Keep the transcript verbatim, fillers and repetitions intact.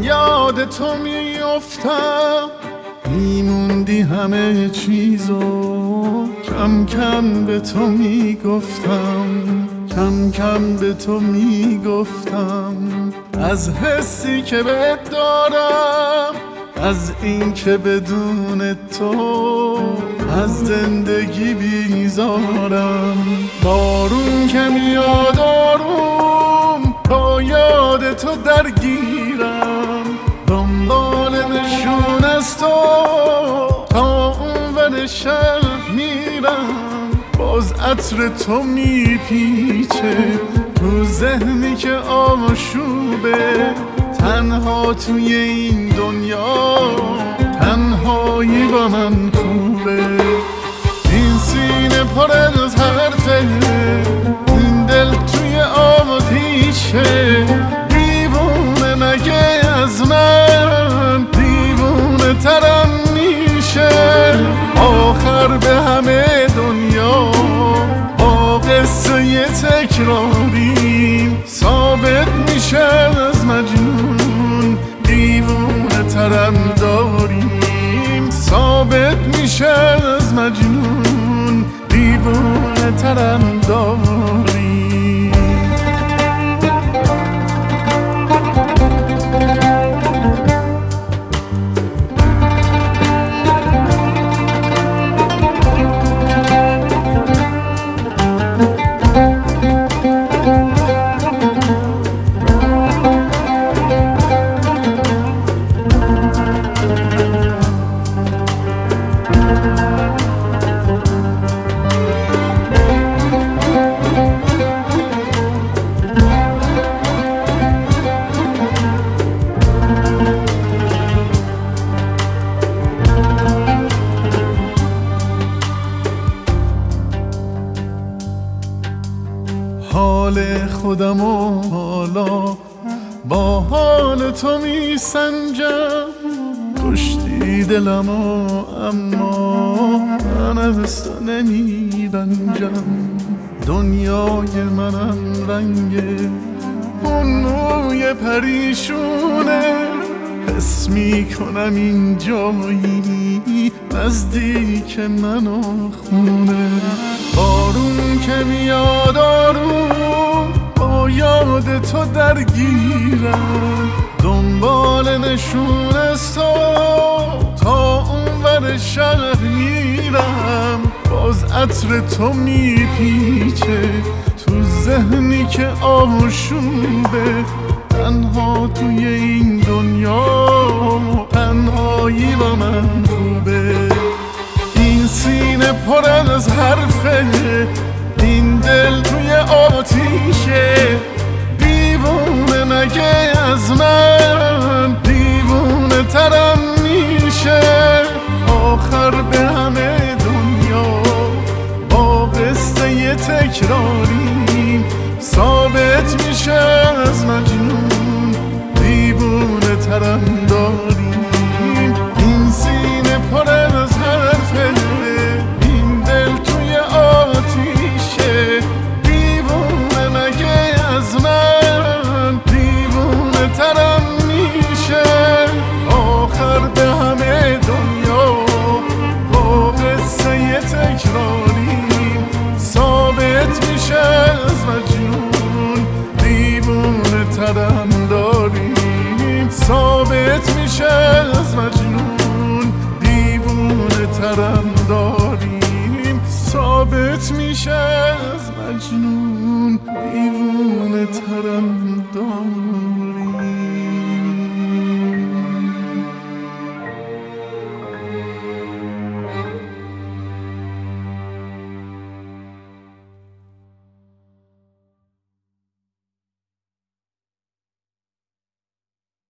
یاد تو میافتم، میموندی همه چیزو کم کم به تو میگفتم، کم کم به تو میگفتم. از حسی که بهت دارم، از این که بدون تو از زندگی بیزارم. بارون که میاد آروم با یاد تو درگیرم، دنبال نشون از تو تا اون ور شهر میرم. باز عطر تو میپیچه تو ذهنی که آشوبه، تنها توی این دنیا تنهایی با من خوبه. این سینه پر از حرفه، این دل توی آتیشه، دیوونه مگه از من دیوونه ترم میشه. آخر به همه دنیا با قصه تکراریم ثابت میشه از مجنون دیوونه ترم داریم. ثابت میشه از مجنون دیوونه ترم داریم. حال خودم و حالا با حال تو می سنجم، کشتی دلم و اما من از تو نمی رنجم. دنیای منم رنگ اون موی پریشونه، حس می کنم این جایی نزدیک من و خونه. بارون که میاد آروم با یاد تو درگیرم، دنبال نشون از تو تا اون ور شهر میرم. باز عطر تو میپیچه تو ذهنی که آشوبه، تنها توی این دنیا تنهایی با من خوبه. این سینه پر از حرفه، این دل توی آتیشه، دیوونه مگه از من دیوونه ترم میشه. آخر به همه دنیا با قصه تکراریم ثابت میشه از مجنون دیوونه ترم داریم. این سینه پر از حرفه، این دل توی آتیشه، دیوونه مگه از من دیوونه ترم میشه. آخر به همه دنیا با قصه تکراریم ثابت میشه از مجنون دیوونه ترم داریم. ثابت میشه از مجنون دیوونه ترم داریم. ثابت میشه از مجنون دیوونه ترم